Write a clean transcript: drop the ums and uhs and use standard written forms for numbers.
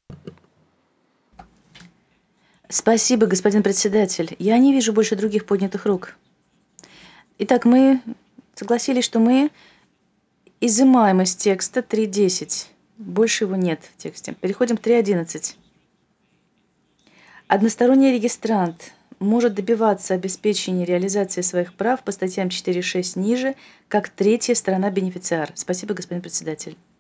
Спасибо, господин председатель. Я не вижу больше других поднятых рук. Итак, мы согласились, что мы изымаем из текста 3.10. Больше его нет в тексте. Переходим к 3.11. Односторонний регистрант может добиваться обеспечения реализации своих прав по статьям 4.6 ниже, как третья сторона бенефициар. Спасибо, господин председатель.